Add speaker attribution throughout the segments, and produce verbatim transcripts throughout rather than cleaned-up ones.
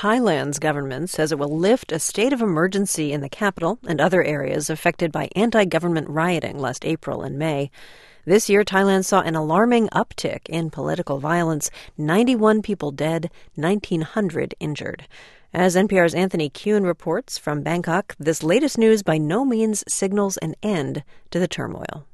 Speaker 1: Thailand's government says it will lift a state of emergency in the capital and other areas affected by anti-government rioting last April and May. This year, Thailand saw an alarming uptick in political violence, ninety-one people dead, nineteen hundred injured. As N P R's Anthony Kuhn reports from Bangkok, this latest news by no means signals an end to the turmoil.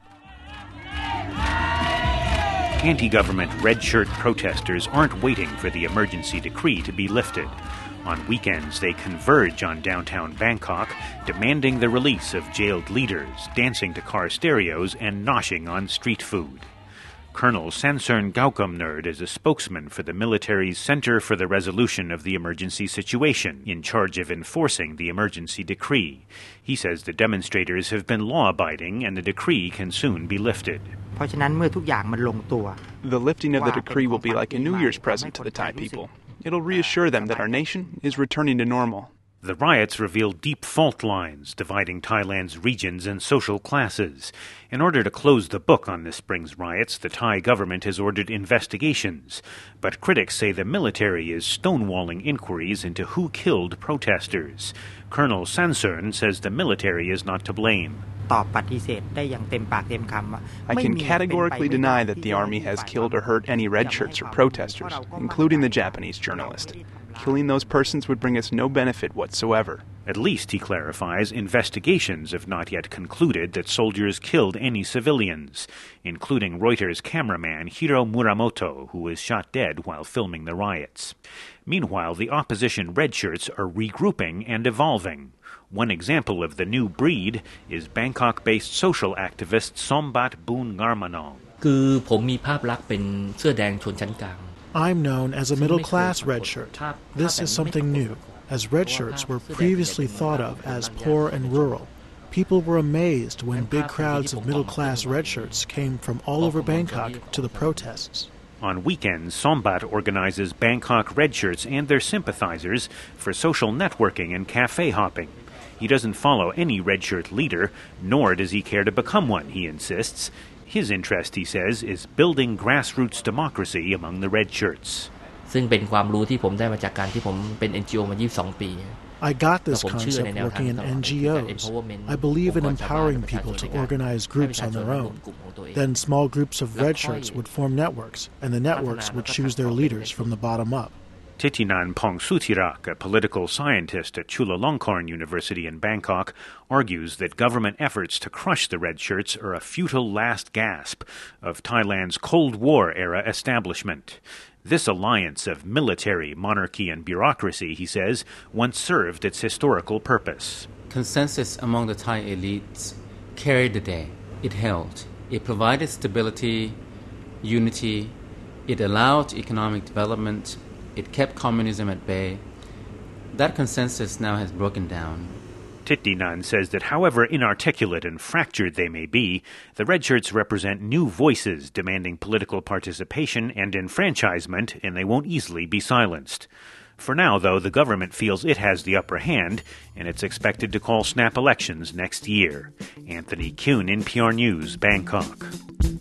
Speaker 2: Anti-government red shirt protesters aren't waiting for the emergency decree to be lifted. On weekends, they converge on downtown Bangkok, demanding the release of jailed leaders, dancing to car stereos, and noshing on street food. Colonel Sansern Gaukamnerd is a spokesman for the military's Center for the Resolution of the Emergency Situation, in charge of enforcing the emergency decree. He says the demonstrators have been law-abiding and the decree can soon be lifted.
Speaker 3: The lifting of the decree will be like a New Year's present to the Thai people. It'll reassure them that our nation is returning to normal.
Speaker 2: The riots reveal deep fault lines dividing Thailand's regions and social classes. In order to close the book on this spring's riots, the Thai government has ordered investigations. But critics say the military is stonewalling inquiries into who killed protesters. Colonel Sansern says the military is not to blame.
Speaker 3: I can categorically deny that the army has killed or hurt any red shirts or protesters, including the Japanese journalist. Killing those persons would bring us no benefit whatsoever.
Speaker 2: At least, he clarifies, investigations have not yet concluded that soldiers killed any civilians, including Reuters cameraman Hiro Muramoto, who was shot dead while filming the riots. Meanwhile, the opposition red shirts are regrouping and evolving. One example of the new breed is Bangkok-based social activist Sombat Boon Ngarmanong.
Speaker 4: I'm known as a middle-class red shirt. This is something new, as red shirts were previously thought of as poor and rural. People were amazed when big crowds of middle-class red shirts came from all over Bangkok to the protests.
Speaker 2: On weekends, Sombat organizes Bangkok red shirts and their sympathizers for social networking and cafe hopping. He doesn't follow any red shirt leader, nor does he care to become one, he insists. His interest, he says, is building grassroots democracy among the red shirts.
Speaker 4: I got this concept working in N G Os. I believe in empowering people to organize groups on their own. Then small groups of red shirts would form networks, and the networks would choose their leaders from the bottom up.
Speaker 2: Thitinan Pongsutirak, a political scientist at Chulalongkorn University in Bangkok, argues that government efforts to crush the red shirts are a futile last gasp of Thailand's Cold War-era establishment. This alliance of military, monarchy, and bureaucracy, he says, once served its historical purpose.
Speaker 5: Consensus among the Thai elites carried the day. It held. It provided stability, unity. It allowed economic development. It kept communism at bay. That consensus now has broken down.
Speaker 2: Thitinan says that however inarticulate and fractured they may be, the red shirts represent new voices demanding political participation and enfranchisement, and they won't easily be silenced. For now, though, the government feels it has the upper hand, and it's expected to call snap elections next year. Anthony Kuhn, N P R News, Bangkok.